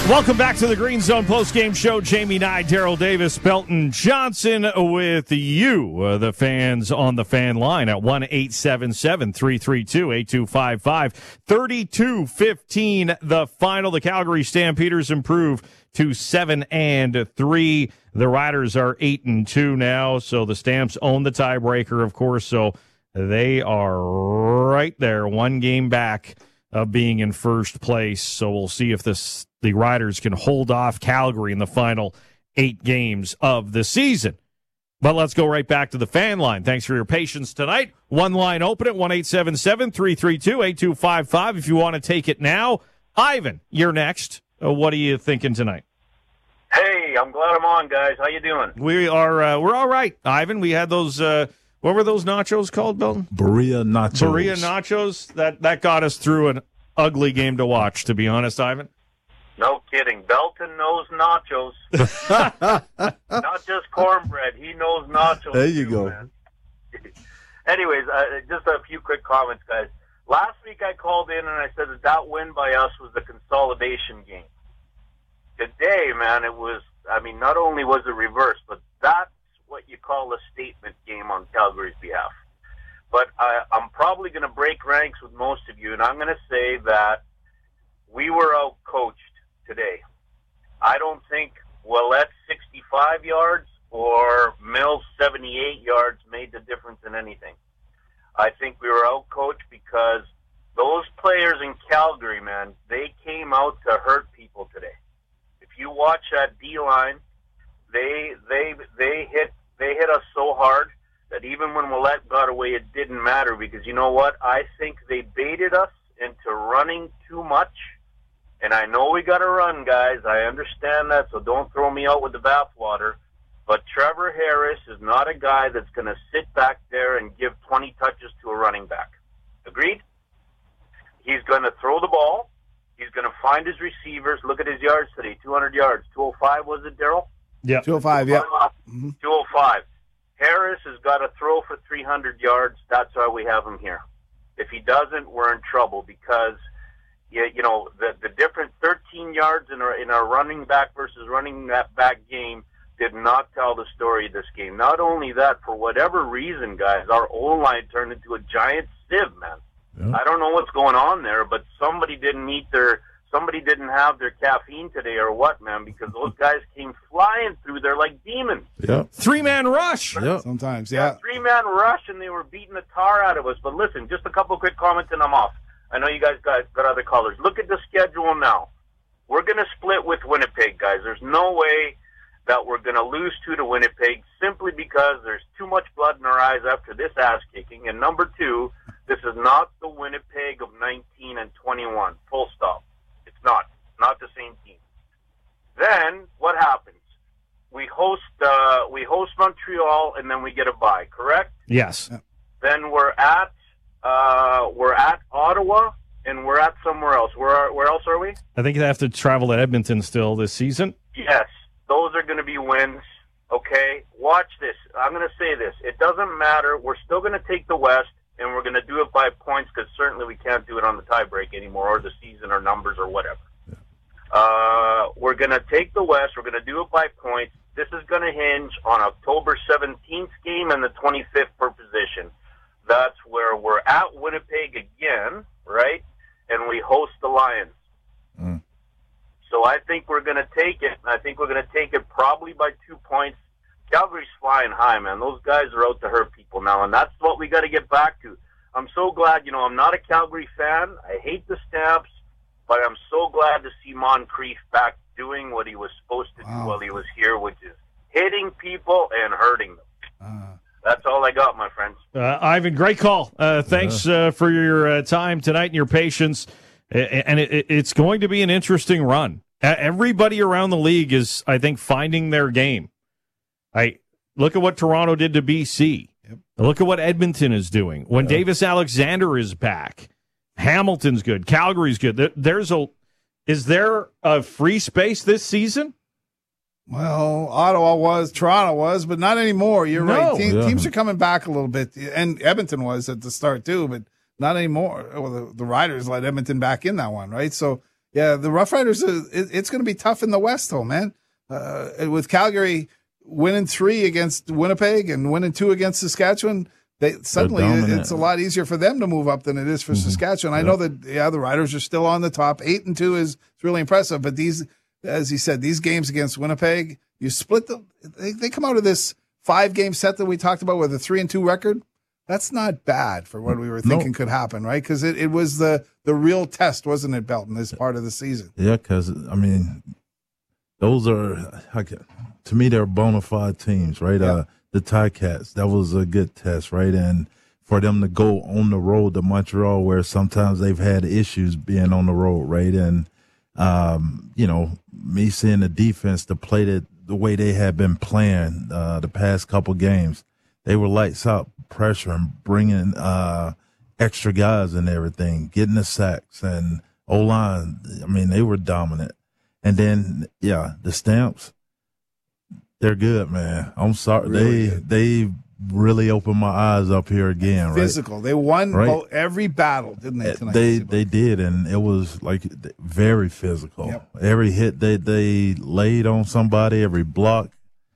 Welcome back to the Green Zone postgame show. Jamie Nye, Daryl Davis, Belton Johnson with you, the fans on the fan line at 1-877-332-8255. 32-15 the final. The Calgary Stampeders improve to 7-3. The Riders are 8-2 now, so the Stamps own the tiebreaker, of course, so they are right there, one game back of being in first place. So we'll see if the Riders can hold off Calgary in the final 8 games of the season. But let's go right back to the fan line. Thanks for your patience tonight. One line open at 1-877-332-8255 if you want to take it now. Ivan, you're next. What are you thinking tonight? Hey, I'm glad I'm on, guys. How you doing? We're all right, Ivan. We had those what were those nachos called, Belton? Birria nachos. Birria nachos. That got us through an ugly game to watch, to be honest, Ivan. No kidding. Belton knows nachos. Not just cornbread. He knows nachos. There you too, go. Man. Anyways, just a few quick comments, guys. Last week I called in and I said that win by us was the consolidation game. Today, man, it was, not only was it reversed, but that's what you call a statement game on Calgary's behalf. But I'm probably going to break ranks with most of you, and I'm going to say that we were out-coached today. I don't think Ouellet's 65 yards or Mills' 78 yards made the difference in anything. I think we were out-coached because those players in Calgary, man, they came out to hurt people today. If you watch that D-line, they hit us so hard that even when Ouellet got away, it didn't matter because you know what? I think they baited us into running too much. And I know we got to run, guys. I understand that, so don't throw me out with the bathwater. But Trevor Harris is not a guy that's going to sit back there and give 20 touches to a running back. Agreed? He's going to throw the ball. He's going to find his receivers. Look at his yards today, 200 yards. 205, was it, Daryl? Yeah. 205, yeah. 205. Harris has got to throw for 300 yards. That's why we have him here. If he doesn't, we're in trouble because, the different 13 yards in our running back versus running back game did not tell the story of this game. Not only that, for whatever reason, guys, our O-line turned into a giant sieve, man. Yeah. I don't know what's going on there, but somebody didn't have their caffeine today or what, man, because those guys came flying through there like demons. Yeah. 3-man rush. Yeah. Sometimes, yeah. 3-man rush, and they were beating the tar out of us. But listen, just a couple of quick comments and I'm off. I know you guys got other callers. Look at the schedule now. We're going to split with Winnipeg, guys. There's no way that we're going to lose to Winnipeg simply because there's too much blood in our eyes after this ass-kicking. And number two, this is not the Winnipeg of 19 and 21. Full stop. It's not. Not the same team. Then, what happens? We host Montreal, and then we get a bye, correct? Yes. Then we're at Ottawa, and we're at somewhere else. Where else are we? I think they have to travel to Edmonton still this season. Yes. Those are going to be wins, okay? Watch this. I'm going to say this. It doesn't matter. We're still going to take the West, and we're going to do it by points because certainly we can't do it on the tiebreak anymore or the season or numbers or whatever. Yeah. We're going to take the West. We're going to do it by points. This is going to hinge on October 17th game and the 25th per position. That's where we're at Winnipeg again, right? And we host the Lions. Mm. So I think we're going to take it. I think we're going to take it probably by 2 points. Calgary's flying high, man. Those guys are out to hurt people now, and that's what we got to get back to. I'm so glad, I'm not a Calgary fan. I hate the Stamps, but I'm so glad to see Moncrief back doing what he was supposed to do while he was here, which is hitting people and hurting them. That's all I got, my friends. Ivan, great call. Thanks for your time tonight and your patience. And it's going to be an interesting run. Everybody around the league is, I think, finding their game. Look at what Toronto did to BC. Yep. Look at what Edmonton is doing. When Davis Alexander is back, Hamilton's good. Calgary's good. Is there a free space this season? Well, Ottawa was, Toronto was, but not anymore. You're right. Teams are coming back a little bit, and Edmonton was at the start too, but not anymore. Well, the Riders let Edmonton back in that one, right? So Yeah, the Rough Riders, it's going to be tough in the West, though, man. With Calgary winning 3 against Winnipeg and winning 2 against Saskatchewan, suddenly it's a lot easier for them to move up than it is for Saskatchewan. I know that, the Riders are still on the top. 8-2 is really impressive, but these, as he said, these games against Winnipeg, you split them. They come out of this 5-game set that we talked about with a 3-2 record. That's not bad for what we were thinking could happen, right? Because it was the real test, wasn't it, Belton, this part of the season? Yeah, because, I mean, those are, to me, they're bona fide teams, right? Yeah. The Ticats, that was a good test, right? And for them to go on the road to Montreal, where sometimes they've had issues being on the road, right? And, me seeing the defense to play the way they had been playing the past couple games, they were lights out pressure and bringing extra guys and everything, getting the sacks and O-line. I mean, they were dominant. And then, the Stamps, they're good, man. I'm sorry. Really they really opened my eyes up here again, Physical. Right? They won every battle, didn't they, tonight? They did, and it was like very physical. Yep. Every hit they laid on somebody, every block,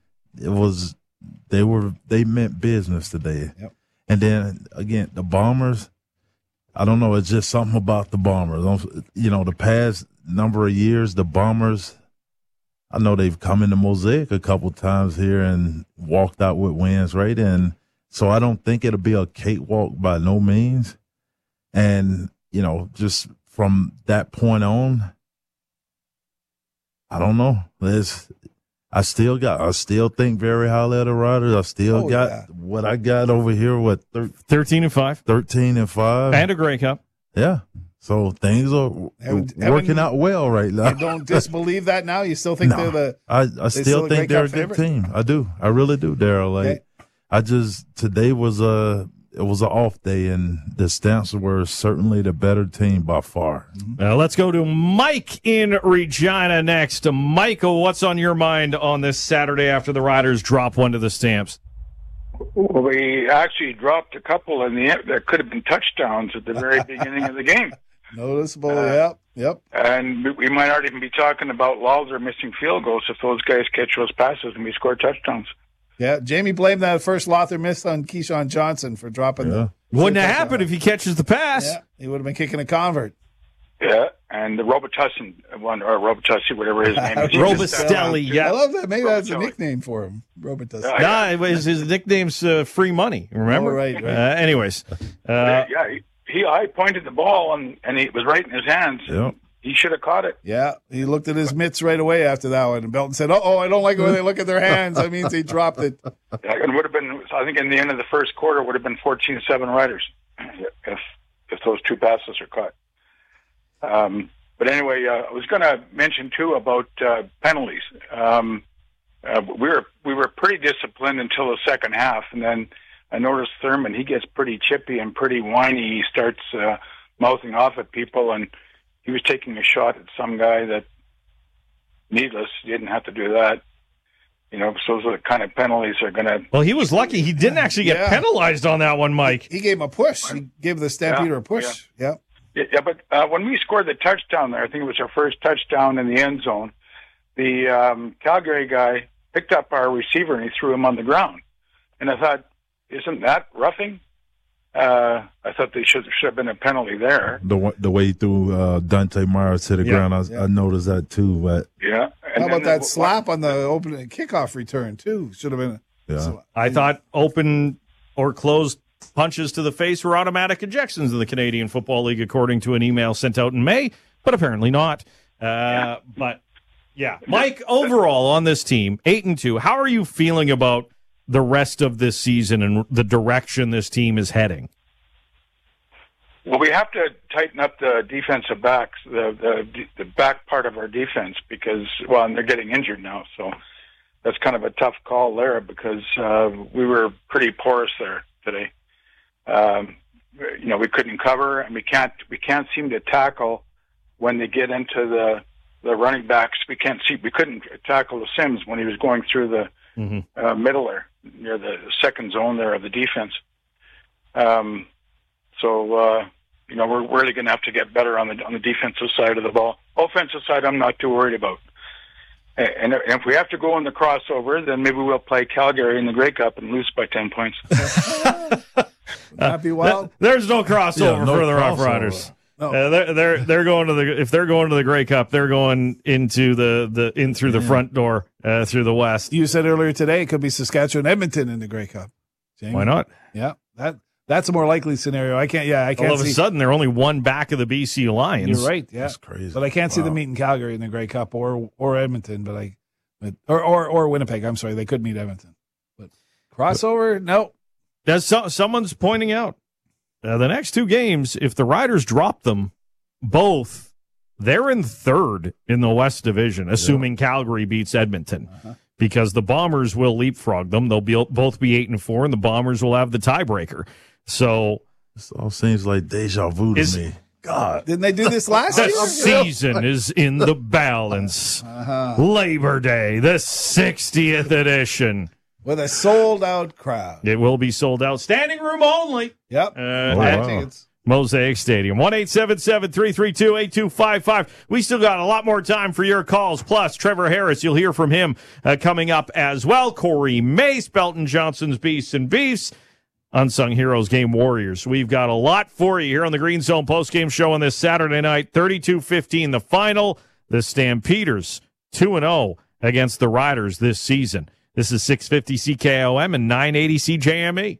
they meant business today. Yep. And then again, the Bombers, I don't know, it's just something about the Bombers. The past number of years, the Bombers, I know they've come into Mosaic a couple times here and walked out with wins, right? And so I don't think it'll be a cakewalk by no means. And, just from that point on, I don't know. I still think very highly of the Riders. I still what I got over here, 13-5. 13-5. And a Grey Cup. Yeah. So things are working out well right now. You don't disbelieve that now? You still think they're I still think they're a good team. I do. I really do, Daryl. Today was an off day, and the Stamps were certainly the better team by far. Let's go to Mike in Regina next. Michael, what's on your mind on this Saturday after the Riders drop one to the Stamps? Well, we actually dropped a couple in the end that could have been touchdowns at the very beginning of the game. Noticeable, yep. And we might not even be talking about Lawler missing field goals if those guys catch those passes and we score touchdowns. Yeah, Jamie blamed that first Lawler miss on Keyshawn Johnson for dropping the... Wouldn't have happened if he catches the pass. Yeah, he would have been kicking a convert. Yeah, and the Robitussin one, or Robitussi, whatever his name is. Robistelli, yeah. I love that. Maybe that's a nickname for him, Robitussi. No, his nickname's Free Money, remember? Oh, right. Anyways. I pointed the ball, and it was right in his hands. Yep. He should have caught it. Yeah, he looked at his mitts right away after that one, and Belton said, "Uh-oh, I don't like it when they look at their hands. That means he dropped it." Yeah, it would have been, I think in the end of the first quarter, would have been 14-7 Riders if those two passes are caught. But anyway, I was going to mention, too, about penalties. We were pretty disciplined until the second half, and then I noticed Thurman, he gets pretty chippy and pretty whiny. He starts mouthing off at people, and he was taking a shot at some guy that, needless, he didn't have to do that. So those are the kind of penalties are going to... Well, he was lucky. He didn't actually get penalized on that one, Mike. He gave him a push. He gave the Stampeder a push. Yeah, but when we scored the touchdown there, I think it was our first touchdown in the end zone, the Calgary guy picked up our receiver and he threw him on the ground. And I thought, isn't that roughing? I thought they should have been a penalty there. The way he threw Dante Myers to the ground, I noticed that too. But how about that slap on the opening kickoff return too? Should have been. I thought open or closed punches to the face were automatic ejections in the Canadian Football League, according to an email sent out in May, but apparently not. But Mike, overall on this team, 8-2. How are you feeling about the rest of this season and the direction this team is heading? Well, we have to tighten up the defensive backs, the back part of our defense, because, and they're getting injured now, so that's kind of a tough call there because we were pretty porous there today. We couldn't cover, and we can't seem to tackle when they get into the running backs. We couldn't tackle the Sims when he was going through the middle there, near the second zone there of the defense. we're really going to have to get better on the defensive side of the ball. Offensive side, I'm not too worried about. And if we have to go in the crossover, then maybe we'll play Calgary in the Grey Cup and lose by 10 points. That'd be wild. There's no crossover for the Rough Riders. No. They're going to if they're going to the Grey Cup, they're going into through the front door through the West. You said earlier today it could be Saskatchewan, Edmonton in the Grey Cup. Jamie? Why not? Yeah, that's a more likely scenario. I can't. All of a sudden, they're only one back of the BC Lions. You're right. Yeah, that's crazy. But I can't see them meeting Calgary in the Grey Cup or Edmonton. Or Winnipeg. I'm sorry, they could meet Edmonton. But crossover, no. Someone's pointing out the next two games. If the Riders drop them both, they're in third in the West Division, assuming Calgary beats Edmonton. Because the Bombers will leapfrog them. They'll both be 8-4, and the Bombers will have the tiebreaker. So this all seems like deja vu to me. God, didn't they do this last year? The season is in the balance. Labor Day, the 60th edition. With a sold-out crowd. It will be sold out. Standing room only. Yep. Tickets. Mosaic Stadium. 1-877-332-8255. We still got a lot more time for your calls. Plus, Trevor Harris, you'll hear from him coming up as well. Corey Mace, Belton Johnson's Beasts and Beefs. Unsung Heroes Game Warriors. We've got a lot for you here on the Green Zone postgame show on this Saturday night. 32-15 the final. The Stampeders 2-0 against the Riders this season. This is 650 CKOM and 980 CJME.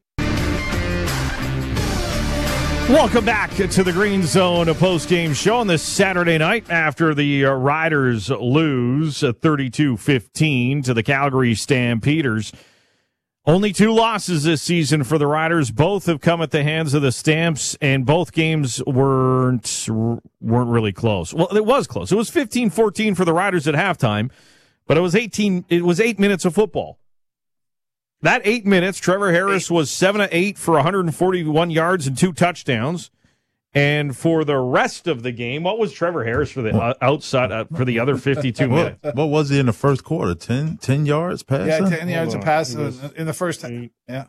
Welcome back to the Green Zone postgame show on this Saturday night after the Riders lose 32-15 to the Calgary Stampeders. Only 2 losses this season for the Riders. Both have come at the hands of the Stamps, and both games weren't really close. Well, it was close. It was 15-14 for the Riders at halftime, but it was 8 minutes of football. That 8 minutes, Trevor Harris was 7-8 for 141 yards and 2 touchdowns. And for the rest of the game, what was Trevor Harris for the outside for the other 52 minutes? What was he in the first quarter? 10 yards passing? Yeah, 10 yards of pass in the first time. Yeah.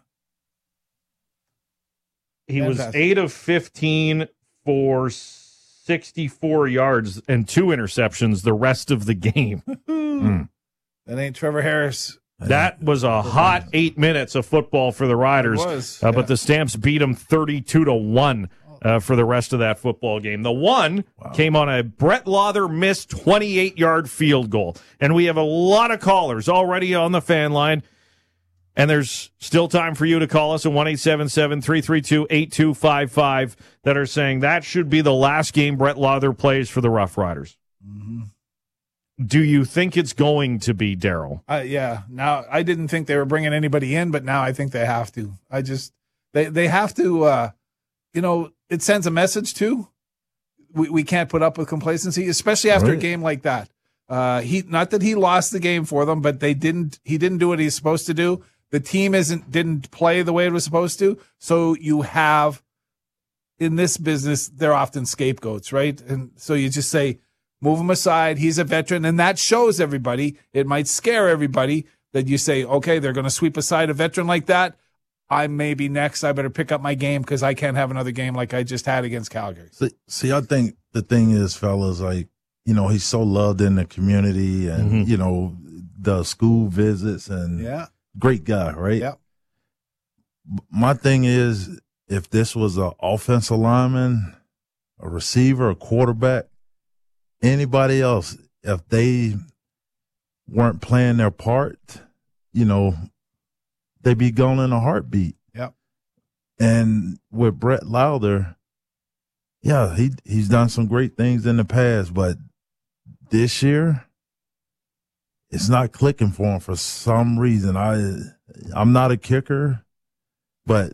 He was 8 of 15 for 64 yards and 2 interceptions the rest of the game. That ain't Trevor Harris. That was a hot 8 minutes of football for the Riders. It was, but the Stamps beat them 32-1 for the rest of that football game. The one came on a Brett Lawther missed 28-yard field goal. And we have a lot of callers already on the fan line. And there's still time for you to call us at 1-877-332-8255 that are saying that should be the last game Brett Lawther plays for the Rough Riders. Mm-hmm. Do you think it's going to be, Daryl? Yeah. Now, I didn't think they were bringing anybody in, but now I think they have to. They have to, it sends a message too. We can't put up with complacency, especially after a game like that. Not that he lost the game for them, but he didn't do what he's supposed to do. The team didn't play the way it was supposed to. So you have, in this business, they're often scapegoats, right? And so you just say, move him aside. He's a veteran. And that shows everybody. It might scare everybody that you say, okay, they're going to sweep aside a veteran like that. I may be next. I better pick up my game because I can't have another game like I just had against Calgary. See, I think the thing is, fellas, like, he's so loved in the community and, the school visits and great guy, right? Yeah. My thing is, if this was an offensive lineman, a receiver, a quarterback, anybody else, if they weren't playing their part, they'd be gone in a heartbeat. Yep. And with Brett Lawther, he's done some great things in the past, but this year, it's not clicking for him for some reason. I'm not a kicker, but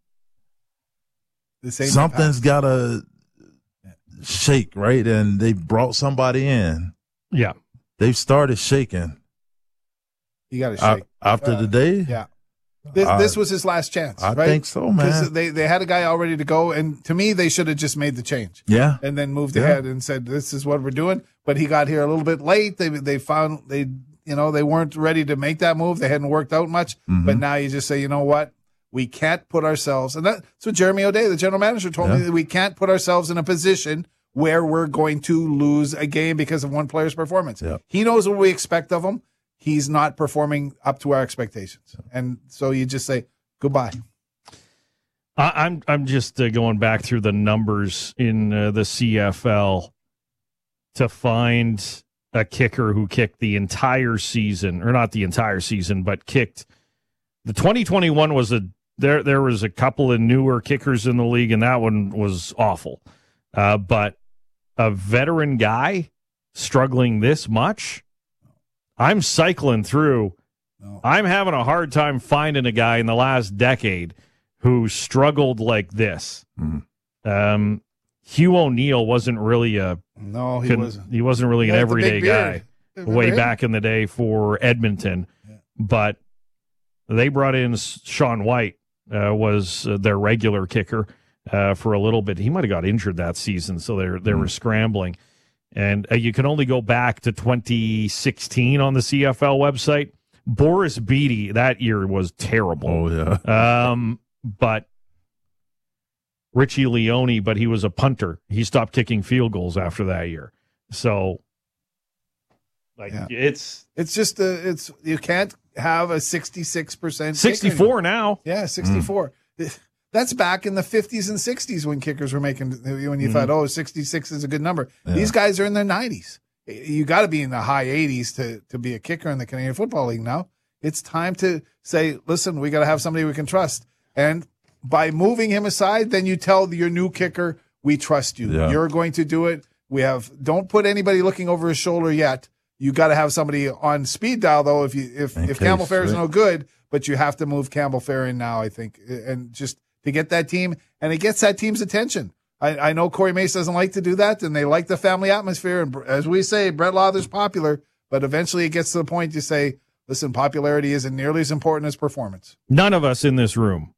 something's got to shake, right? And they brought somebody in. Yeah. They've started shaking. You got to shake. After today? Yeah. This was his last chance, right? I think so, man. Because they had a guy all ready to go, and to me, they should have just made the change. Yeah. And then moved ahead and said, this is what we're doing. But he got here a little bit late. They found they weren't ready to make that move. They hadn't worked out much. Mm-hmm. But now you just say, you know what? we can't put ourselves, and that's what Jeremy O'Day, the general manager, told me, that we can't put ourselves in a position where we're going to lose a game because of one player's performance. Yep. He knows what we expect of him. He's not performing up to our expectations. And so you just say, goodbye. I'm just going back through the numbers in the CFL to find a kicker who kicked the entire season, or not the entire season, but kicked. The 2021 was there was a couple of newer kickers in the league, and that one was awful. But a veteran guy struggling this much, I'm cycling through. No. I'm having a hard time finding a guy in the last decade who struggled like this. Mm-hmm. Hugh O'Neill wasn't really wasn't. He wasn't really an everyday guy way him? back in the day for Edmonton. Yeah. But they brought in Sean White, was their regular kicker for a little bit. He might have got injured that season, so they were scrambling. And you can only go back to 2016 on the CFL website. Boris Beattie that year was terrible. Oh, yeah. But Richie Leone, but he was a punter. He stopped kicking field goals after that year. So, it's just you can't have a 66% 64 now. Yeah, 64. That's back in the 50s and 60s when kickers were making, when you thought, 66 is a good number. Yeah. These guys are in their 90s. You got to be in the high 80s to be a kicker in the Canadian Football League now. It's time to say, listen, we got to have somebody we can trust. And by moving him aside, then you tell your new kicker, we trust you. Yeah. You're going to do it. Don't put anybody looking over his shoulder yet. You got to have somebody on speed dial, though, if Campbell Fair is no good, but you have to move Campbell Fair in now, I think, and just to get that team, and it gets that team's attention. I know Corey Mace doesn't like to do that, and they like the family atmosphere, and as we say, Brett Lauther's popular, but eventually it gets to the point you say, listen, popularity isn't nearly as important as performance. None of us in this room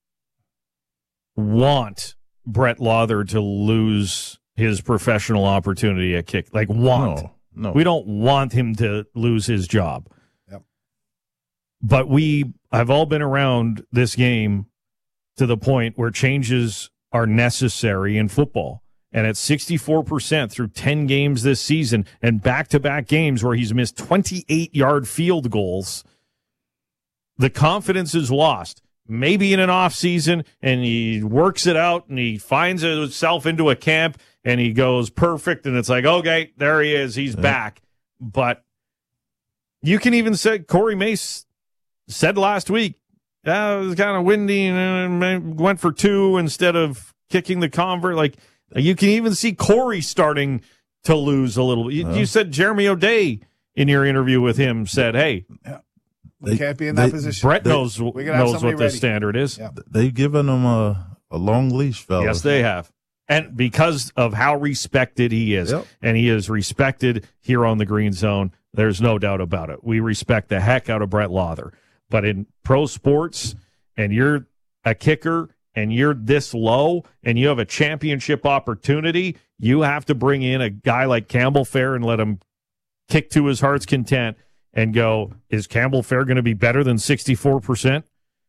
want Brett Lauther to lose his professional opportunity at kick. No. We don't want him to lose his job. Yep. But we have all been around this game to the point where changes are necessary in football. And at 64% through 10 games this season and back-to-back games where he's missed 28-yard field goals, the confidence is lost. Maybe in an off season, and he works it out, and he finds himself into a camp, and he goes perfect, and it's like, okay, there he is, he's back. But you can even say, Corey Mace said last week, it was kind of windy, and went for two instead of kicking the convert. Like, you can even see Corey starting to lose a little. You said Jeremy O'Day in your interview with him said, hey, we can't be in that position. Brett knows what the standard is. Yeah. They've given him a long leash, fellas. Yes, they have. And because of how respected he is, and he is respected here on the Green Zone, there's no doubt about it. We respect the heck out of Brett Lauther. But in pro sports, and you're a kicker, and you're this low, and you have a championship opportunity, you have to bring in a guy like Campbell Fair and let him kick to his heart's content and go, is Campbell Fair going to be better than 64%?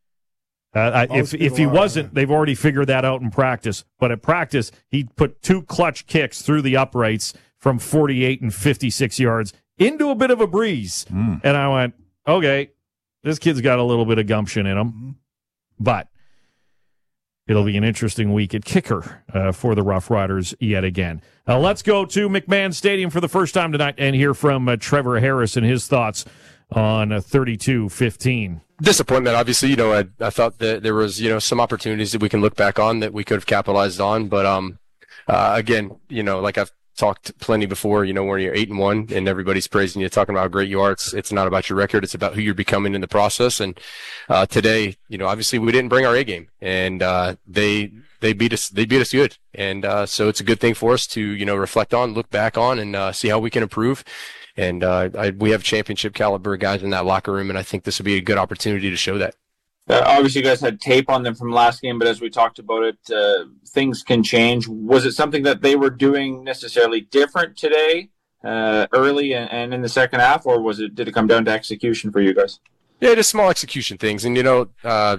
If he wasn't, they've already figured that out in practice. But at practice, he put two clutch kicks through the uprights from 48 and 56 yards into a bit of a breeze. And I went, okay, this kid's got a little bit of gumption in him. But it'll be an interesting week at kicker for the Rough Riders yet again. Let's go to McMahon Stadium for the first time tonight and hear from Trevor Harris and his thoughts on 32-15. Disappointment, obviously. I thought that there was, some opportunities that we can look back on that we could have capitalized on. But again, like I've talked plenty before, when you're 8-1 and everybody's praising you, talking about how great you are, it's not about your record. It's about who you're becoming in the process. And today, obviously we didn't bring our A game, and they beat us good. And so it's a good thing for us to, reflect on, look back on, and see how we can improve. And we have championship caliber guys in that locker room, and I think this would be a good opportunity to show that. Obviously, you guys had tape on them from last game, but as we talked about it, things can change. Was it something that they were doing necessarily different today, early and in the second half, or did it come down to execution for you guys? Yeah, just small execution things. And,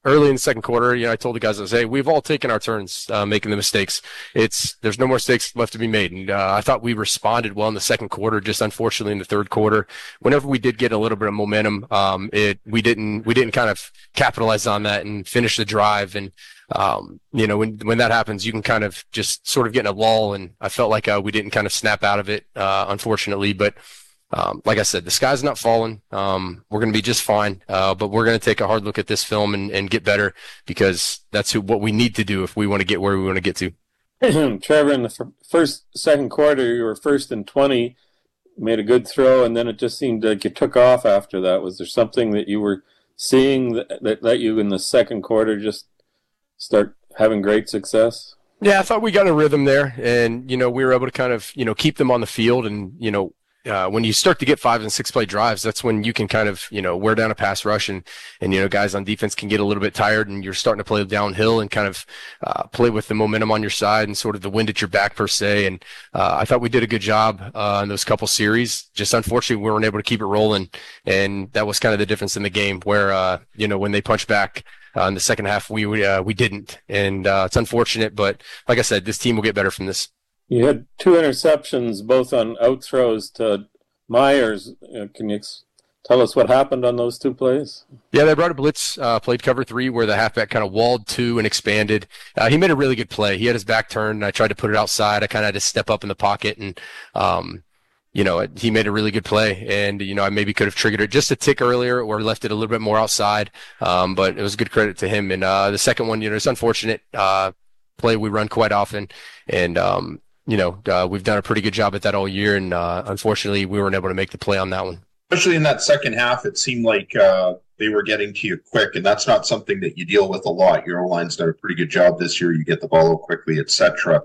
early in the second quarter, I told the guys, I was, hey, we've all taken our turns making the mistakes. There's no more mistakes left to be made. And I thought we responded well in the second quarter, just unfortunately in the third quarter. Whenever we did get a little bit of momentum, we didn't kind of capitalize on that and finish the drive. And when that happens, you can kind of just sort of get in a lull. And I felt like we didn't kind of snap out of it, unfortunately. But like I said, the sky's not falling. We're going to be just fine, but we're going to take a hard look at this film and get better, because that's what we need to do if we want to get where we want to get to. Trevor, in the second quarter, you were 1st and 20, made a good throw, and then it just seemed like you took off after that. Was there something that you were seeing that let you in the second quarter just start having great success? Yeah, I thought we got a rhythm there, and, we were able to kind of, keep them on the field. And, when you start to get 5 and 6 play drives, that's when you can kind of, wear down a pass rush, and guys on defense can get a little bit tired, and you're starting to play downhill and kind of play with the momentum on your side and sort of the wind at your back per se. And I thought we did a good job in those couple series. Just unfortunately, we weren't able to keep it rolling, and that was kind of the difference in the game where, when they punched back in the second half, we didn't. And it's unfortunate, but like I said, this team will get better from this. You had 2 interceptions, both on out throws to Myers. Can you tell us what happened on those 2 plays? Yeah, they brought a blitz, played cover 3, where the halfback kind of walled 2 and expanded. He made a really good play. He had his back turned, and I tried to put it outside. I kind of had to step up in the pocket, and he made a really good play. And I maybe could have triggered it just a tick earlier or left it a little bit more outside. But it was good credit to him. And the second one, it's unfortunate play we run quite often, and we've done a pretty good job at that all year, and unfortunately, we weren't able to make the play on that one. Especially in that second half, it seemed like they were getting to you quick, and that's not something that you deal with a lot. Your O-line's done a pretty good job this year. You get the ball out quickly, etc.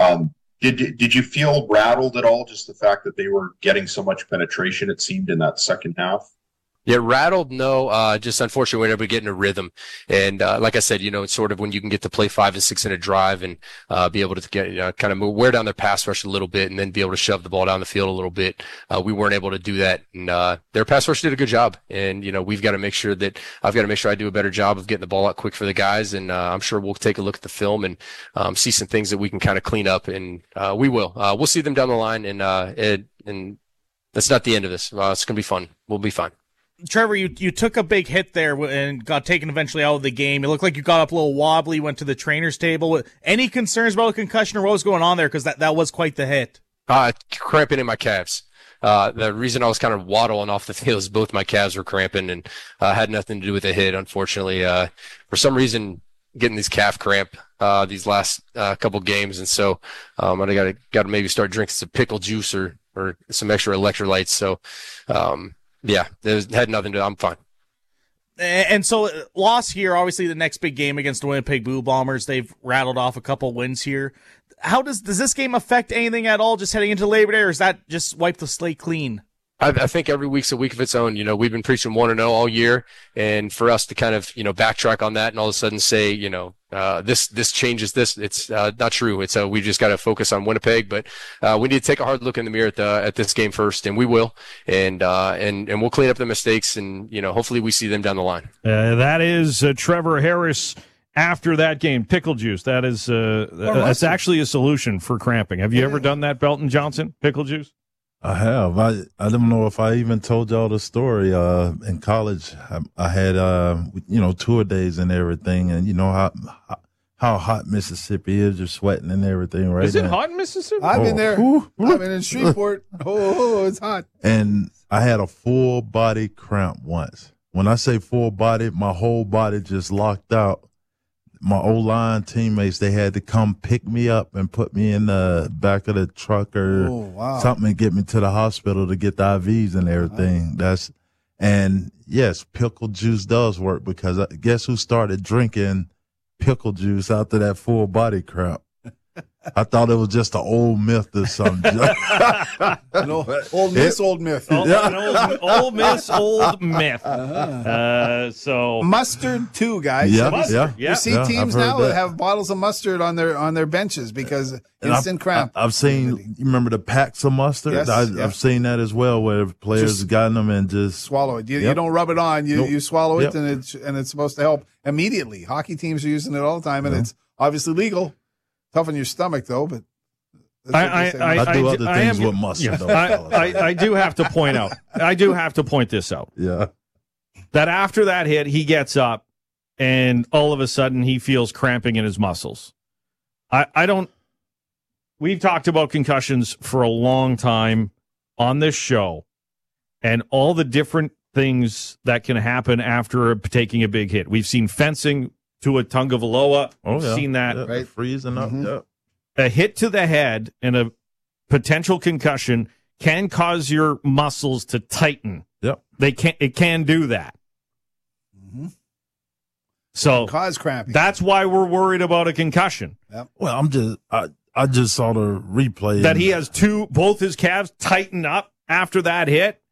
Did you feel rattled at all, just the fact that they were getting so much penetration, it seemed, in that second half? Yeah, rattled, no. Just unfortunately, we're able to get in a rhythm. And like I said, it's sort of when you can get to play 5 and 6 in a drive and be able to get kind of wear down their pass rush a little bit, and then be able to shove the ball down the field a little bit. We weren't able to do that, and their pass rush did a good job. And we've got to make sure that I've got to make sure I do a better job of getting the ball out quick for the guys. And I'm sure we'll take a look at the film and see some things that we can kind of clean up. And we will. We'll see them down the line, and that's not the end of this. It's going to be fun. We'll be fine. Trevor, you took a big hit there and got taken eventually out of the game. It looked like you got up a little wobbly, went to the trainer's table. Any concerns about a concussion or what was going on there? Because that was quite the hit. Cramping in my calves. The reason I was kind of waddling off the field is both my calves were cramping, and had nothing to do with the hit, unfortunately. For some reason, getting these calf cramp these last couple games, and so I got to maybe start drinking some pickle juice or some extra electrolytes. So. Yeah, it had nothing to do. I'm fine. And so, loss here, obviously the next big game against the Winnipeg Blue Bombers. They've rattled off a couple wins here. How does this game affect anything at all just heading into Labor Day, or is that just wipe the slate clean? I think every week's a week of its own. We've been preaching 1-0 all year, and for us to kind of, backtrack on that and all of a sudden say, this changes this, it's not true. It's we just got to focus on Winnipeg, but we need to take a hard look in the mirror at this game first, and we will, and we'll clean up the mistakes, and hopefully we see them down the line. That is Trevor Harris. After that game, pickle juice. That is that's actually a solution for cramping. Have you ever done that, Belton Johnson? Pickle juice? I have. I don't know if I even told y'all the story. In college, I had tour days and everything, and how hot Mississippi is. You're sweating and everything, right? Is it hot in Mississippi? I've been there. I've been in Shreveport. It's hot. And I had a full body cramp once. When I say full body, my whole body just locked out. My O-line teammates, they had to come pick me up and put me in the back of the truck or something and get me to the hospital to get the IVs and everything. Wow. And yes, pickle juice does work, because guess who started drinking pickle juice after that full body cramp? I thought it was just an old myth or something. Old myth. Old Miss, old myth. So mustard too, guys. Yeah. You see teams now that have bottles of mustard on their benches because instant cramp. I've seen. You remember the packs of mustard? Yes, I've seen that as well, where players gotten them and just swallow it. You don't rub it on. You swallow it, and it's supposed to help immediately. Hockey teams are using it all the time, and it's obviously legal. Tough on your stomach though, but I do other things with mustard. Though, I do have to point out. I do have to point this out. Yeah. That after that hit, he gets up, and all of a sudden he feels cramping in his muscles. I don't. We've talked about concussions for a long time on this show, and all the different things that can happen after taking a big hit. We've seen fencing to a Tagovailoa. We've seen that. Right. Freezing up. Mm-hmm. Yeah. A hit to the head and a potential concussion can cause your muscles to tighten. Yep. It can do that. Mm-hmm. So cause cramping. That's why we're worried about a concussion. Yep. Well, I just saw the replay that he has both his calves tighten up after that hit.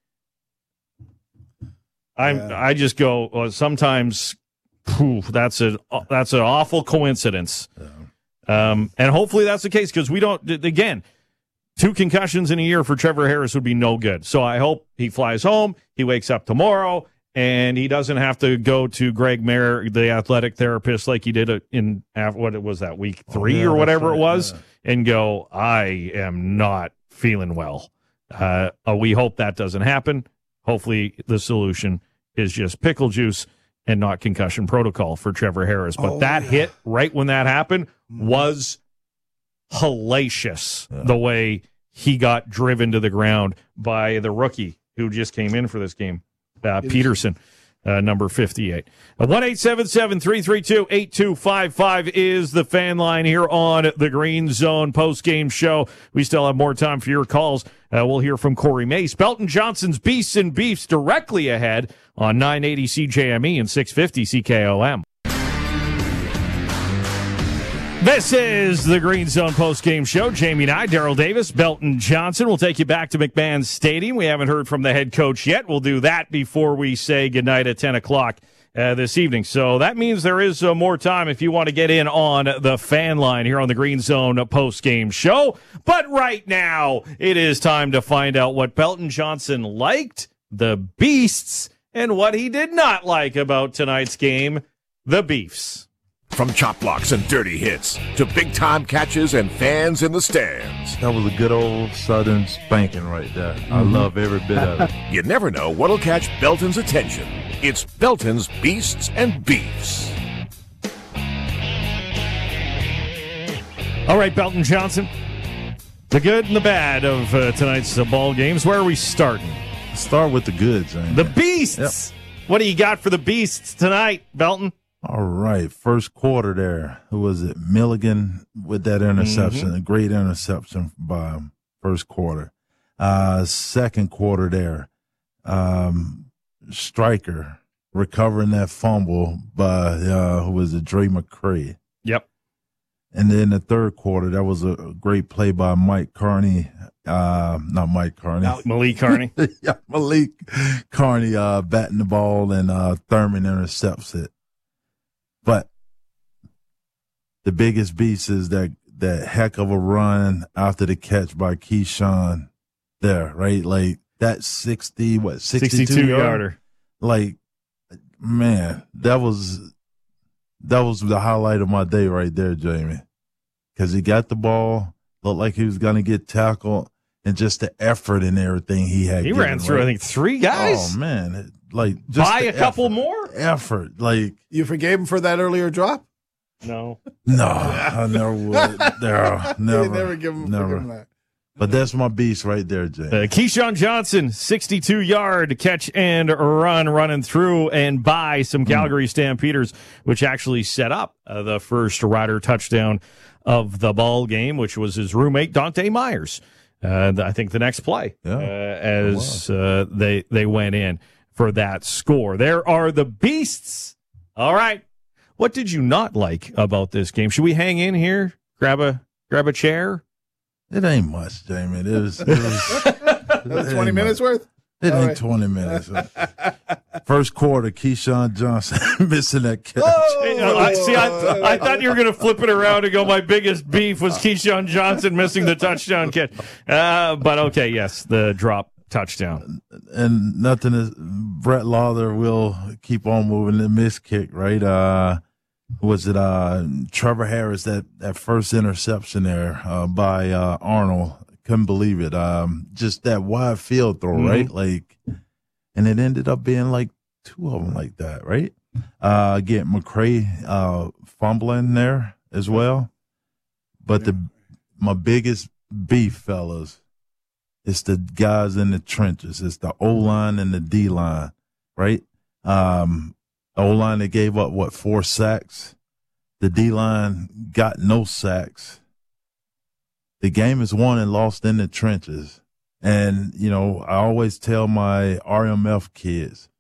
I just go sometimes. That's an awful coincidence. Yeah. And hopefully that's the case because we don't, again, 2 concussions in a year for Trevor Harris would be no good. So I hope he flies home, he wakes up tomorrow, and he doesn't have to go to Greg Mayer, the athletic therapist, like he did in, what was that, week 3 or whatever it was, and go, I am not feeling well. We hope that doesn't happen. Hopefully the solution is just pickle juice and not concussion protocol for Trevor Harris. But hit right when that happened was hellacious, the way he got driven to the ground by the rookie who just came in for this game, Peterson, number 58. 1-877-332-8255 is the fan line here on the Green Zone postgame show. We still have more time for your calls. We'll hear from Corey Mace. Belton Johnson's Beasts and Beefs directly ahead on 980 CJME and 650 CKOM. This is the Green Zone postgame show. Jamie and I, Daryl Davis, Belton Johnson. We'll take you back to McMahon Stadium. We haven't heard from the head coach yet. We'll do that before we say goodnight at 10 o'clock this evening. So that means there is more time if you want to get in on the fan line here on the Green Zone postgame show. But right now, it is time to find out what Belton Johnson liked, the Beasts, and what he did not like about tonight's game, the Beefs. From chop blocks and dirty hits to big-time catches and fans in the stands. That was a good old Southern spanking right there. I love every bit of it. You never know what'll catch Belton's attention. It's Belton's Beasts and Beefs. All right, Belton Johnson. The good and the bad of tonight's ball games. Where are we starting? Start with the goods. The Beasts. Yep. What do you got for the Beasts tonight, Belton? All right, first quarter there. Who was it? Milligan with that interception, a great interception by him, first quarter. Second quarter there, Stryker recovering that fumble by, who was it, Dre McCray. Yep. And then the third quarter, that was a great play by Malik Carney. Malik Carney. Yeah, Malik Carney batting the ball, and Thurman intercepts it. But the biggest beast is that heck of a run after the catch by Keyshawn there, right? Like that 62 yarder. Like, man, that was the highlight of my day right there, Jamie. Because he got the ball, looked like he was going to get tackled, and just the effort and everything he had. He ran through, I think, 3 guys. Oh, man. Like, just buy a couple more effort. Like, you forgave him for that earlier drop? No, I never would. Never give him that. But that's my beast right there, Jay. Keyshawn Johnson, 62-yard catch and run, running through and by some Calgary Stampeders, which actually set up the first Rider touchdown of the ball game, which was his roommate Dante Myers. I think the next play as they went in for that score. There are the Beasts. All right. What did you not like about this game? Should we hang in here, Grab a chair. It ain't much, Jamie. It was 20 minutes worth? It ain't 20 minutes. First quarter, Keyshawn Johnson missing that catch. I thought you were going to flip it around and go, my biggest beef was Keyshawn Johnson missing the touchdown catch. But okay, yes, the drop touchdown. And nothing is, Brett Lawler will keep on moving the missed kick, right? Was it Trevor Harris, that first interception there by Arnold? Couldn't believe it. Just that wide field throw, right? Like, and it ended up being like two of them like that, right? Again, McCray fumbling there as well. But my biggest beef, fellas, it's the guys in the trenches. It's the O-line and the D-line, right? O-line, they gave up, 4 sacks? The D-line got no sacks. The game is won and lost in the trenches. And, you know, I always tell my RMF kids,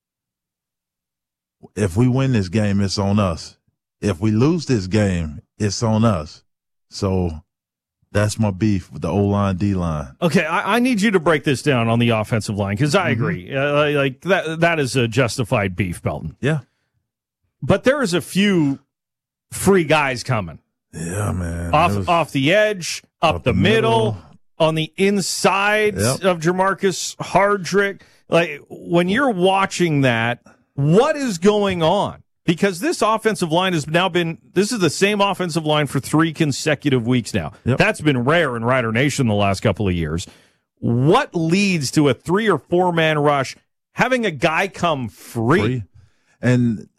if we win this game, it's on us. If we lose this game, it's on us. So that's my beef with the O-line, D-line. Okay, I need you to break this down on the offensive line, because I agree. Like that is a justified beef, Belton. Yeah. But there is a few free guys coming. Yeah, man. Off the edge, up the middle, on the inside of Jamarcus Hardrick. Like, when you're watching that, what is going on? Because this offensive line has now this is the same offensive line for 3 consecutive weeks now. Yep. That's been rare in Rider Nation the last couple of years. What leads to a 3 or 4 man rush, having a guy come free? And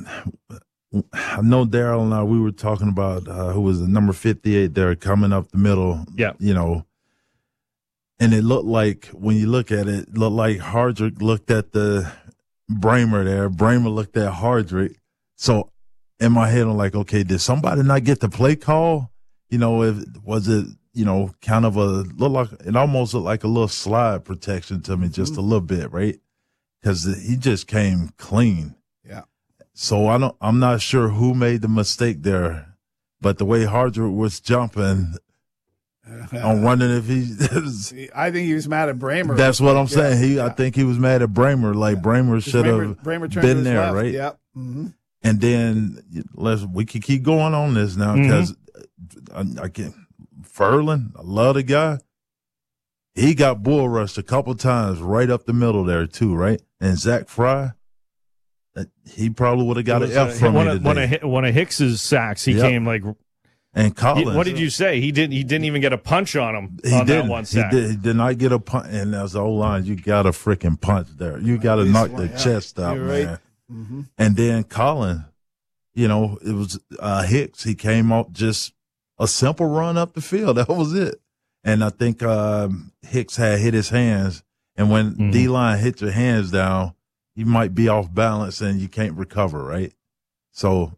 I know Daryl and I, we were talking about who was the number 58 there coming up the middle. Yeah. You know, and it looked like, when you look at it, it looked like Hardrick looked at the Bramer there. Bramer looked at Hardrick. So in my head, I'm like, okay, did somebody not get the play call? You know, was it, you know, kind of it almost looked like a little slide protection to me, just a little bit, right? Because he just came clean. Yeah. So I'm not sure who made the mistake there, but the way Hardrick was jumping, I'm wondering if I think he was mad at Bramer. That's what I'm saying. I think he was mad at Bramer. Like, Bramer should have been there, left. right? Yeah. Mm-hmm. And then we can keep going on this now, because I can't. Furlan, I love the guy. He got bull rushed a couple times right up the middle there too, right? And Zach Fry, he probably would have got an F from me today. One of Hicks's sacks, he came like. And Collins, what did you say? He didn't even get a punch on him that one sack. He did not get a punch. And as the O-line, you got a freaking punch there. You got to knock the chest out, man. Right. Mm-hmm. And then Collins, you know, it was Hicks. He came out just a simple run up the field. That was it. And I think Hicks had hit his hands. And when D-line hit your hands down, you might be off balance and you can't recover, right? So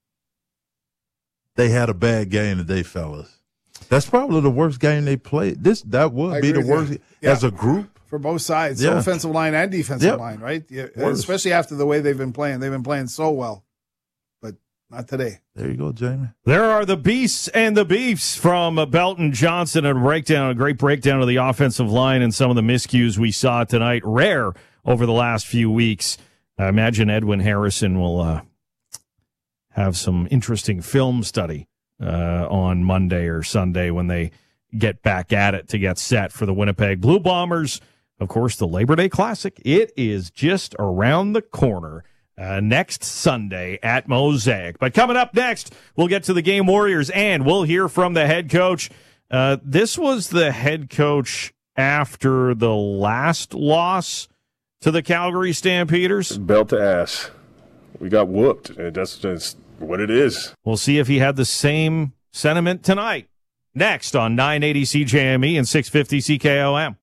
they had a bad game today, fellas. That's probably the worst game they played. That would be the worst as a group. For both sides, offensive line and defensive line, right? Yeah, especially after the way they've been playing. They've been playing so well, but not today. There you go, Jamie. There are the beasts and the beefs from Belton Johnson, a great breakdown of the offensive line and some of the miscues we saw tonight. Rare over the last few weeks. I imagine Edwin Harrison will have some interesting film study on Monday or Sunday when they get back at it to get set for the Winnipeg Blue Bombers. Of course, the Labor Day Classic. It is just around the corner next Sunday at Mosaic. But coming up next, we'll get to the Game Warriors, and we'll hear from the head coach. This was the head coach after the last loss to the Calgary Stampeders. Belt to ass. We got whooped. That's just what it is. We'll see if he had the same sentiment tonight. Next on 980 CJME and 650 CKOM.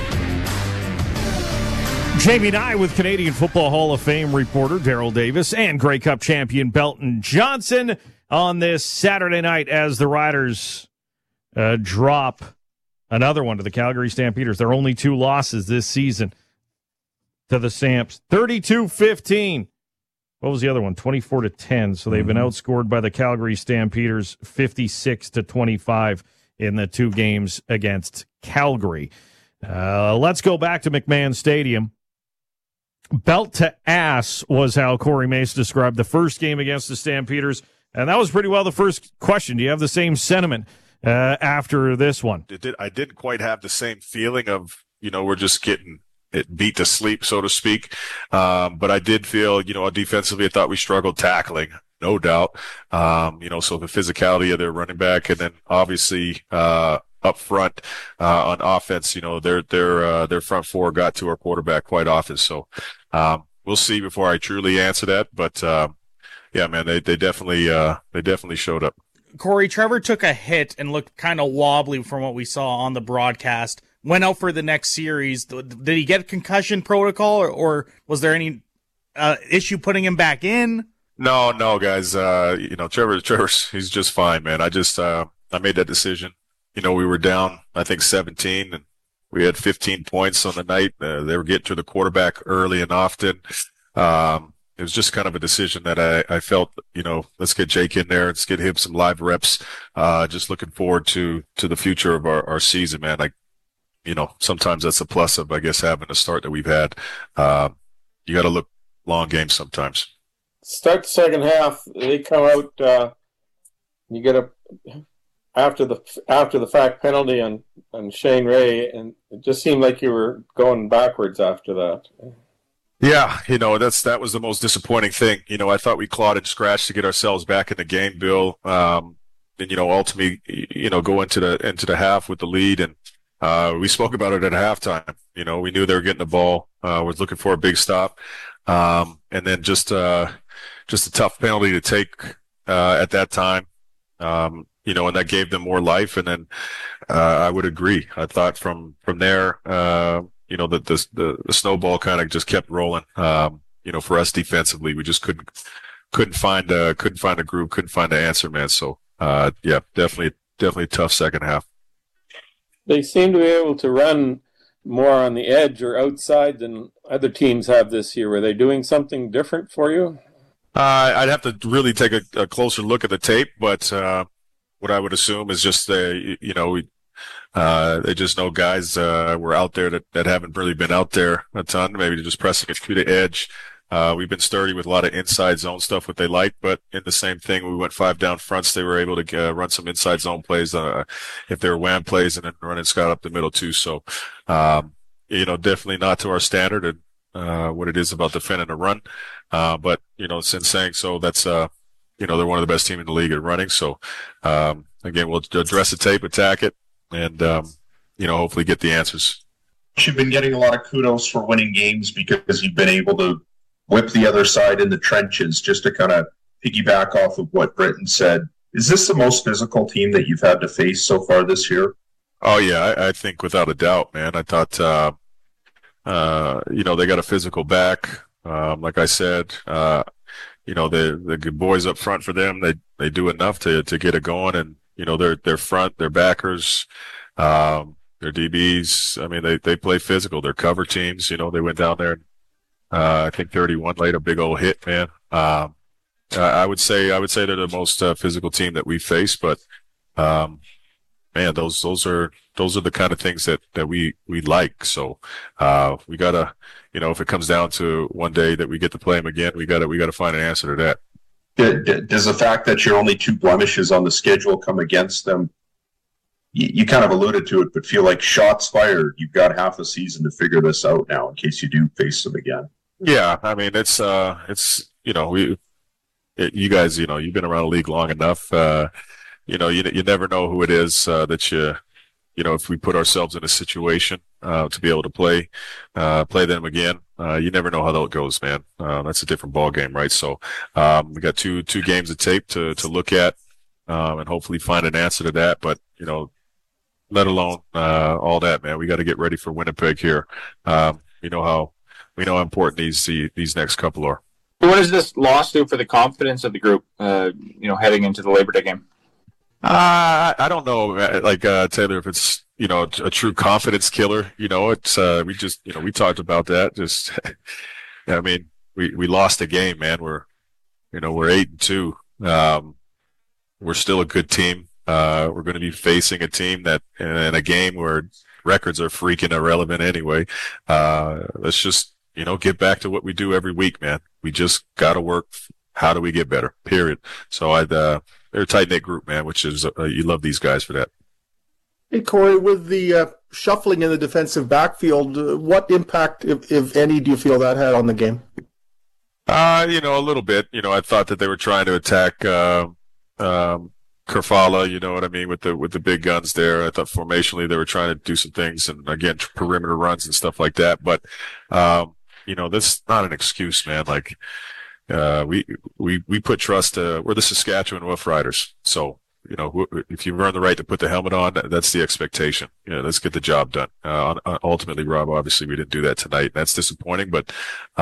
Jamie Nye with Canadian Football Hall of Fame reporter Daryl Davis and Grey Cup champion Belton Johnson on this Saturday night as the Riders drop another one to the Calgary Stampeders. Their only 2 losses this season to the Stamps. 32-15. what was the other one? 24-10. So they've been outscored by the Calgary Stampeders 56-25 in the 2 games against Calgary. Let's go back to McMahon Stadium. Belt to ass was how Corey Mace described the first game against the Stampeders, and that was pretty well the first question. Do you have the same sentiment after this one? I didn't quite have the same feeling of, we're just getting it beat to sleep, so to speak. But I did feel, defensively, I thought we struggled tackling, no doubt. So the physicality of their running back, and then obviously, up front, on offense, their front four got to our quarterback quite often. So, we'll see before I truly answer that. But, yeah, man, they definitely showed up. Corey, Trevor took a hit and looked kind of wobbly from what we saw on the broadcast. Went out for the next series. Did he get concussion protocol, or was there any issue putting him back in? No, guys. Trevor's he's just fine, man. I made that decision. We were down, I think 17, and we had 15 points on the night. They were getting to the quarterback early and often. It was just kind of a decision that I felt, let's get Jake in there. Let's get him some live reps. Just looking forward to the future of our season, man. Sometimes that's a plus of, I guess, having the start that we've had. You got to look long games sometimes. Start the second half. They come out. You get a after the fact penalty on Shane Ray, and it just seemed like you were going backwards after that. Yeah, that was the most disappointing thing. I thought we clawed and scratched to get ourselves back in the game, Bill. And ultimately, go into the half with the lead, and we spoke about it at halftime. We knew they were getting the ball. Was looking for a big stop, and then just a tough penalty to take at that time. And that gave them more life. And then I would agree. I thought from there, the snowball kind of just kept rolling. For us defensively, we just couldn't find a groove, couldn't find an answer, man. So yeah, definitely a tough second half. They seem to be able to run more on the edge or outside than other teams have this year. Were they doing something different for you? I'd have to really take a closer look at the tape, but what I would assume is just they just know guys were out there that haven't really been out there a ton. Maybe they're just pressing it to the edge. We've been sturdy with a lot of inside zone stuff, what they like, but in the same thing, we went 5 down fronts. They were able to run some inside zone plays if they were wham plays, and then running Scott up the middle too. So, definitely not to our standard and what it is about defending the run. But since saying so, that's they're one of the best teams in the league at running. So, again, we'll address the tape, attack it, and, hopefully get the answers. You've been getting a lot of kudos for winning games because you've been able to whip the other side in the trenches. Just to kind of piggyback off of what Britton said, is this the most physical team that you've had to face so far this year? Oh, yeah, I think without a doubt, man. I thought, they got a physical back. Like I said, the good boys up front for them, they do enough to get it going, and their front, their backers, their DBs. I mean, they play physical. They're cover teams. They went down there. I think 31 laid a big old hit, man. I would say they're the most physical team that we face, but man, those are the kind of things that we like. So we gotta, if it comes down to one day that we get to play them again, we gotta find an answer to that. Does the fact that you're only 2 blemishes on the schedule come against them? You kind of alluded to it, but feel like shots fired. You've got half a season to figure this out now in case you do face them again. Yeah, I mean, it's you guys, you've been around the league long enough. You never know who it is that if we put ourselves in a situation to be able to play them again, you never know how that goes, man. That's a different ball game, right? So we got two games of tape to look at and hopefully find an answer to that. But let alone all that, man, we got to get ready for Winnipeg here. We know how important these next couple are. What does this loss do for the confidence of the group? Heading into the Labor Day game. I don't know, like Taylor, if it's a true confidence killer. It's we talked about that. Just I mean, we lost a game, man. We're We're 8-2. We're still a good team. We're going to be facing a team that in a game where records are freaking irrelevant anyway. Let's just, get back to what we do every week, man. We just got to work. How do we get better? Period. So they're a tight-knit group, man, which is, you love these guys for that. Hey, Corey, with the shuffling in the defensive backfield, what impact, if any, do you feel that had on the game? A little bit. I thought that they were trying to attack Kerfala, you know what I mean, with the big guns there. I thought formationally they were trying to do some things, and again, perimeter runs and stuff like that. But that's not an excuse, man. Like we put trust. We're the Saskatchewan Rough Riders, so if you earn the right to put the helmet on, that's the expectation. Let's get the job done. Ultimately, Rob, obviously we didn't do that tonight. That's disappointing, but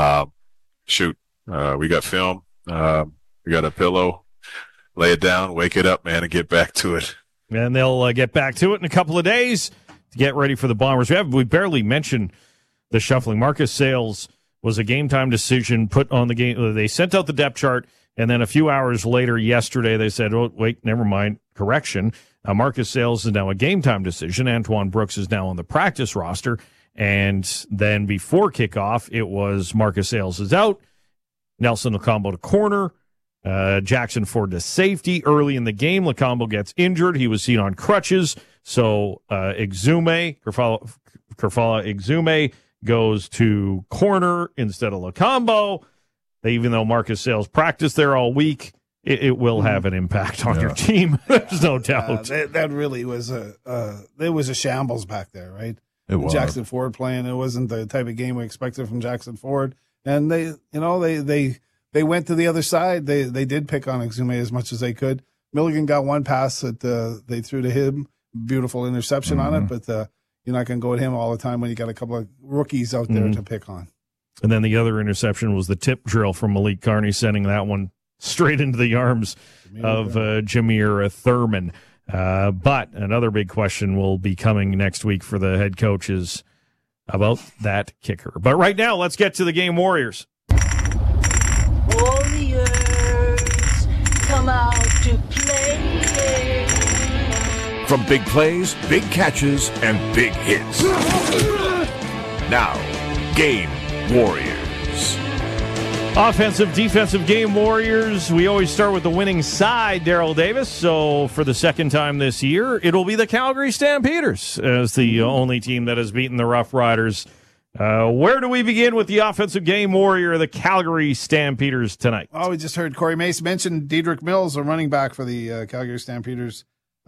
we got film. We got a pillow. Lay it down, wake it up, man, and get back to it. And they'll get back to it in a couple of days to get ready for the Bombers. We barely mentioned the shuffling. Marcus Sayles was a game-time decision put on the game. They sent out the depth chart, and then a few hours later yesterday they said, oh, wait, never mind, correction. Marcus Sayles is now a game-time decision. Antoine Brooks is now on the practice roster. And then before kickoff, it was Marcus Sayles is out, Nelson Locombo to corner, Jackson Ford to safety. Early in the game, Locombo gets injured. He was seen on crutches. So Kerfala Exume goes to corner instead of Locombo. Even though Marcus Sayles practiced there all week, it will have an impact on your team. There's no doubt. That really was it was a shambles back there, right? It was. Jackson Ford playing. It wasn't the type of game we expected from Jackson Ford. And they went to the other side. They did pick on Exume as much as they could. Milligan got one pass that they threw to him. Beautiful interception on it, but you're not going to go at him all the time when you got a couple of rookies out there to pick on. And then the other interception was the tip drill from Malik Carney, sending that one straight into the arms of Jameer Thurman. But another big question will be coming next week for the head coaches about that kicker. But right now, let's get to the game Warriors. Warriors, come out to play. From big plays, big catches, and big hits. Now, Game Warriors. Offensive, defensive game Warriors. We always start with the winning side, Daryl Davis. So for the second time this year, it'll be the Calgary Stampeders as the only team that has beaten the Rough Riders. Where do we begin with the offensive game warrior, the Calgary Stampeders tonight? Oh, we just heard Corey Mace mention Dedrick Mills, a running back for the Calgary Stampeders.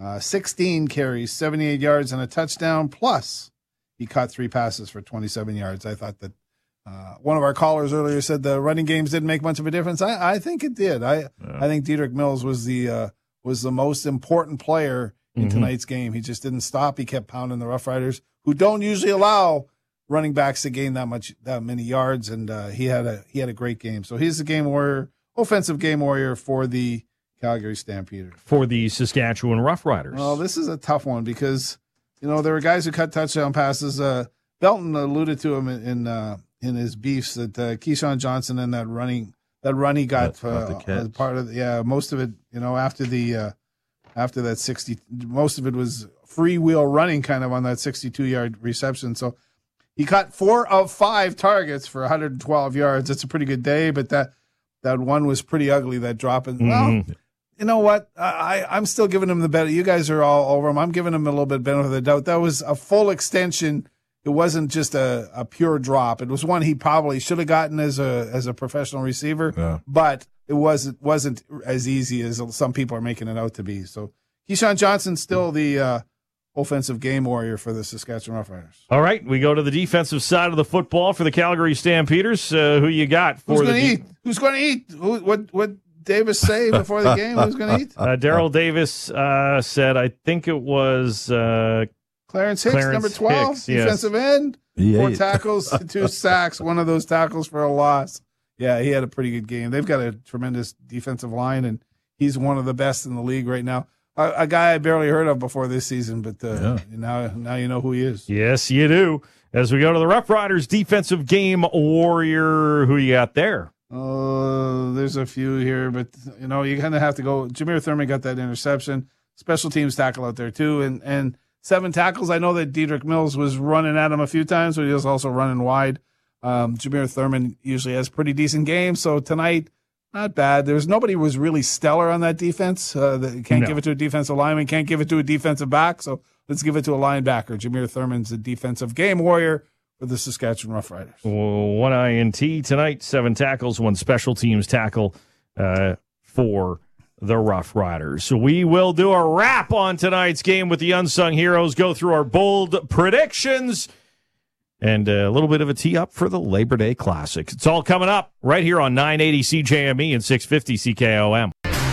16 carries, 78 yards, and a touchdown. Plus, he caught 3 passes for 27 yards. I thought that one of our callers earlier said the running games didn't make much of a difference. I think it did. I think Dedrick Mills was the most important player in tonight's game. He just didn't stop. He kept pounding the Rough Riders, who don't usually allow running backs to gain that many yards, and he had a great game. So he's the game warrior, offensive game warrior for the Calgary Stampeders. For the Saskatchewan Rough Riders. Well, this is a tough one because there were guys who cut touchdown passes. Belton alluded to him in his beefs that Keyshawn Johnson and that run he got as part of most of it. After that 60, most of it was free wheel running kind of on that 62-yard reception. So he caught 4 of 5 targets for 112 yards. It's a pretty good day, but that one was pretty ugly, that drop. Well, you know what? I'm still giving him the better. You guys are all over him. I'm giving him a little bit benefit of the doubt. That was a full extension. It wasn't just a pure drop. It was one he probably should have gotten as a professional receiver, but it wasn't as easy as some people are making it out to be. So Keyshawn Johnson's still the offensive game warrior for the Saskatchewan Roughriders. All right, we go to the defensive side of the football for the Calgary Stampeders. Who you got? Who's going to eat? Who's going to eat? What Davis say before the game? Who's going to eat? Daryl Davis said, I think it was Clarence Hicks, number 12, Hicks, defensive end. 4 tackles, 2 sacks, one of those tackles for a loss. Yeah, he had a pretty good game. They've got a tremendous defensive line, and he's one of the best in the league right now. A guy I barely heard of before this season, but now you know who he is. Yes, you do. As we go to the Rough Riders defensive game warrior, who you got there? There's a few here, but you kind of have to go. Jameer Thurman got that interception. Special teams tackle out there too, and 7 tackles. I know that Dedrick Mills was running at him a few times, but he was also running wide. Jameer Thurman usually has pretty decent games, so tonight, not bad. Nobody was really stellar on that defense. Can't give it to a defensive lineman, can't give it to a defensive back, so let's give it to a linebacker. Jameer Thurman's a defensive game warrior for the Saskatchewan Roughriders. 1 INT tonight, 7 tackles, 1 special teams tackle for the Rough Riders. So we will do a wrap on tonight's game with the Unsung Heroes, go through our bold predictions, and a little bit of a tee up for the Labor Day Classic. It's all coming up right here on 980 CJME and 650 CKOM.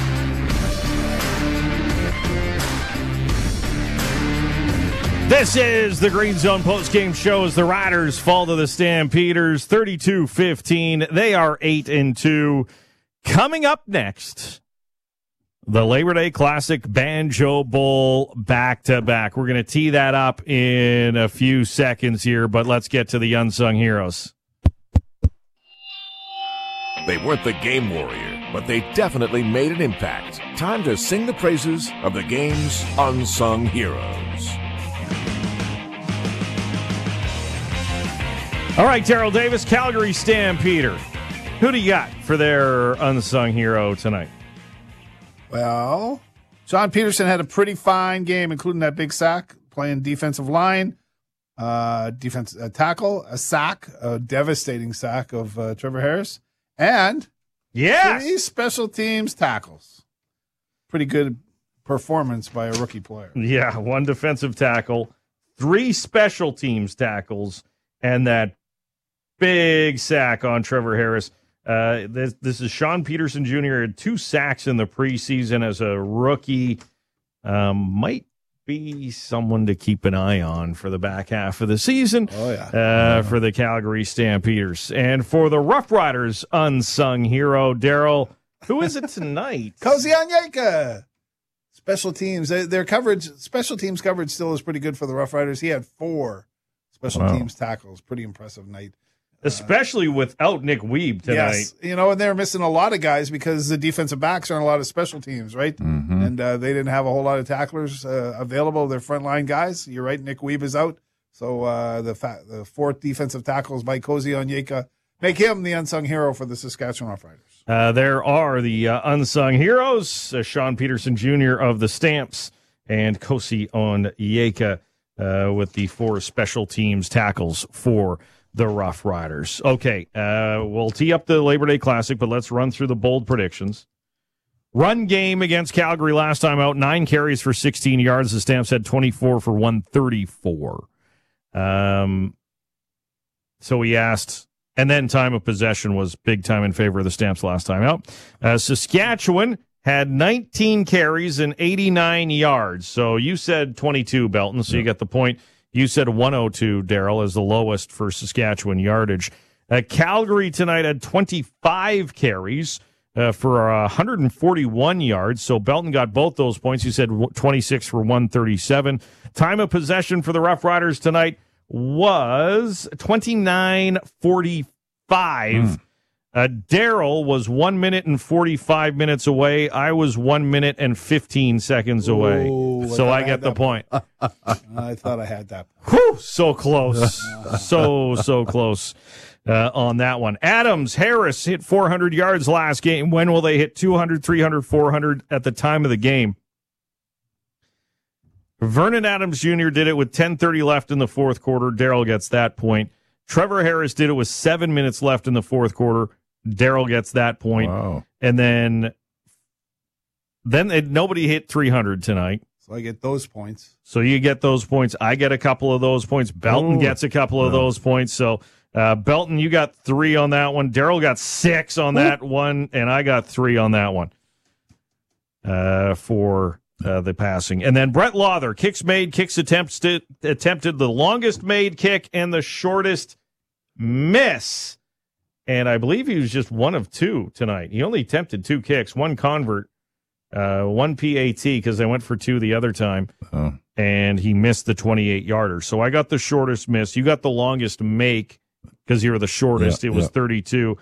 This is the Green Zone postgame show as the Riders fall to the Stampeders 32-15. They are 8-2. Coming up next, the Labor Day Classic Banjo Bowl back-to-back. We're going to tee that up in a few seconds here, but let's get to the Unsung Heroes. They weren't the game warrior, but they definitely made an impact. Time to sing the praises of the game's Unsung Heroes. All right, Daryl Davis, Calgary Stampeder. Who do you got for their unsung hero tonight? Well, John Peterson had a pretty fine game, including that big sack, playing defensive line, tackle, a sack, a devastating sack of Trevor Harris, and 3 special teams tackles. Pretty good performance by a rookie player. Yeah, 1 defensive tackle, 3 special teams tackles, and that big sack on Trevor Harris. This is Sean Peterson Jr. had 2 sacks in the preseason as a rookie. Might be someone to keep an eye on for the back half of the season. Oh, yeah. For the Calgary Stampeders. And for the Rough Riders unsung hero, Daryl, who is it tonight? Cozy Onyeka. Special teams. Their coverage, special teams coverage still is pretty good for the Rough Riders. He had 4 special teams tackles. Pretty impressive night. Especially without Nick Weeb tonight. Yes, and they're missing a lot of guys because the defensive backs are on a lot of special teams, right? Mm-hmm. And they didn't have a whole lot of tacklers available. Their frontline guys. You're right, Nick Weeb is out. So the 4th defensive tackles by Cozy Onyeka make him the unsung hero for the Saskatchewan Roughriders. There are the unsung heroes, Sean Peterson Jr. of the Stamps and Cozy Onyeka with the 4 special teams tackles for the Rough Riders. Okay, we'll tee up the Labor Day Classic, but let's run through the bold predictions. Run game against Calgary last time out, 9 carries for 16 yards. The Stamps had 24 for 134. So we asked, and then time of possession was big time in favor of the Stamps last time out. Saskatchewan had 19 carries and 89 yards. So you said 22, Belton, so you got the point. You said 102, Daryl, as the lowest for Saskatchewan yardage. Calgary tonight had 25 carries for 141 yards. So Belton got both those points. You said 26 for 137. Time of possession for the Rough Riders tonight was 29:45. Daryl was 1 minute and 45 minutes away. I was 1 minute and 15 seconds away. Ooh, so I get the point. I thought I had that. Whew, so close. so close on that one. Adams, Harris hit 400 yards last game. When will they hit 200, 300, 400 at the time of the game? Vernon Adams Jr. did it with 10:30 left in the fourth quarter. Daryl gets that point. Trevor Harris did it with 7 minutes left in the fourth quarter. Daryl gets that point. Wow. And then nobody hit 300 tonight. So I get those points. So you get those points. I get a couple of those points. Belton gets a couple of those points. So Belton, you got 3 on that one. Daryl got 6 on that one, and I got 3 on that one for the passing. And then Brett Lawther, kicks made, kicks attempted the longest made kick and the shortest miss. And I believe he was just 1 of 2 tonight. He only attempted 2 kicks, 1 convert, 1 PAT because they went for 2 the other time. Oh. And he missed the 28-yarder. So I got the shortest miss. You got the longest make because you were the shortest. It was 32.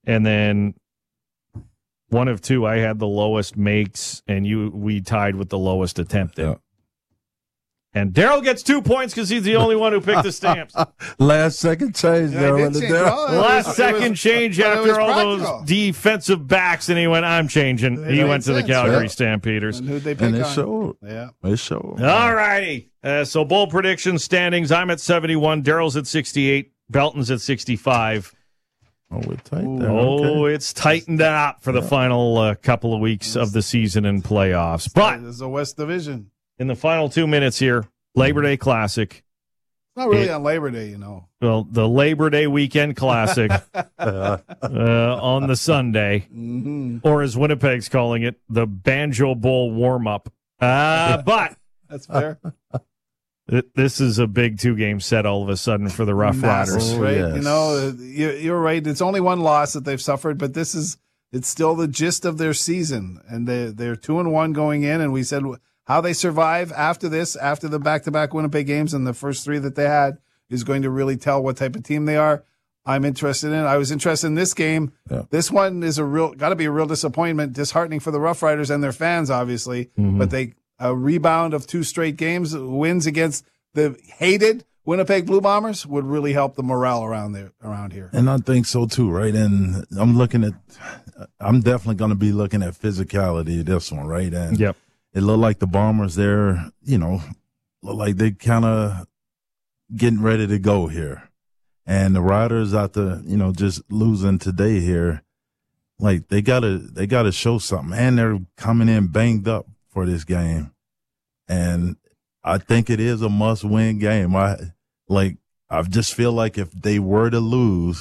and then one of two, I had the lowest makes, and we tied with the lowest attempted. Yeah. And Daryl gets 2 points because he's the only one who picked the stamps. Last second change. Last second change after all those defensive backs, and he went, I'm changing. He went to the Calgary Stampeders. And who'd they pick And it on? showed. Yeah. It showed. All righty. So bowl prediction standings. I'm at 71. Daryl's at 68. Belton's at 65. Oh, we're tight there. Oh, Okay. it's tightened up for the final couple of weeks of the season and playoffs. But This is the West Division. in the final 2 minutes here, Labor Day Classic. It's not really on Labor Day, you know. Well, the Labor Day Weekend Classic on the Sunday, or as Winnipeg's calling it, the Banjo Bowl warm-up. But That's fair. this is a big 2-game set all of a sudden for the Rough Riders. Right? yes. You know, you're right. It's only one loss that they've suffered, but it's still the gist of their season, and they're 2-1 going in. And we said how they survive after this, after the back-to-back Winnipeg games and the first 3 that they had, is going to really tell what type of team they are. I was interested in this game. Yeah. This one is got to be a real disappointment, disheartening for the Rough Riders and their fans, obviously. But a rebound of 2 straight games, wins against the hated Winnipeg Blue Bombers would really help the morale around here. And I think so too, right? And I'm definitely going to be looking at physicality this one, right? And Yep. it looked like the Bombers there, look like they kind of getting ready to go here. And the Riders after, just losing today here, like they gotta show something. And they're coming in banged up for this game. And I think it is a must-win game. I just feel like if they were to lose,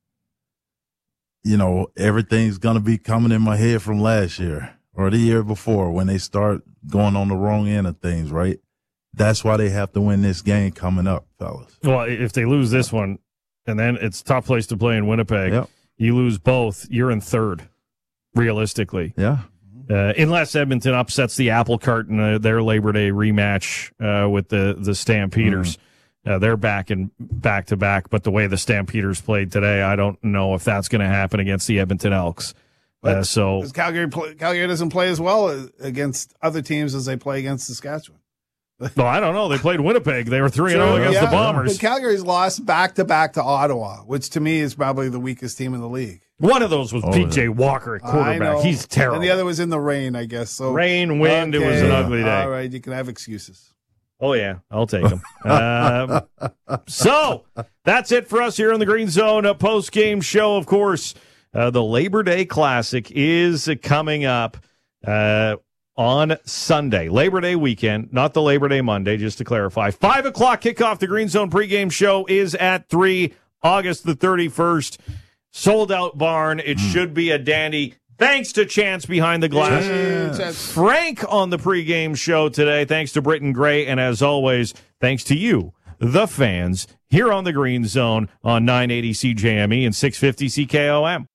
everything's going to be coming in my head from last year or the year before when they start going on the wrong end of things, right? That's why they have to win this game coming up, fellas. Well, if they lose this one, and then it's a tough place to play in Winnipeg, Yep. you lose both, you're in third, realistically. Yeah. Unless Edmonton upsets the apple cart in their Labor Day rematch with the Stampeders. They're back to back, but the way the Stampeders played today, I don't know if that's going to happen against the Edmonton Elks. So Calgary doesn't play as well against other teams as they play against Saskatchewan. Well, I don't know. They played Winnipeg. They were 3-0 against the Bombers. But Calgary's lost back-to-back to Ottawa, which to me is probably the weakest team in the league. One of those was P.J. Walker at quarterback. He's terrible. And the other was in the rain, I guess. So rain, wind, it was an ugly day. All right, you can have excuses. Oh, yeah, I'll take them. So that's it for us here in the Green Zone post-game show. Of course, the Labor Day Classic is coming up on Sunday, Labor Day weekend, not the Labor Day Monday, just to clarify. 5 o'clock kickoff. The Green Zone pregame show is at 3, August the 31st. Sold out barn. It should be a dandy. Thanks to Chance behind the glass. Chance. Frank on the pregame show today. Thanks to Britton Gray. And as always, thanks to you, the fans, here on the Green Zone on 980 CJME and 650 CKOM.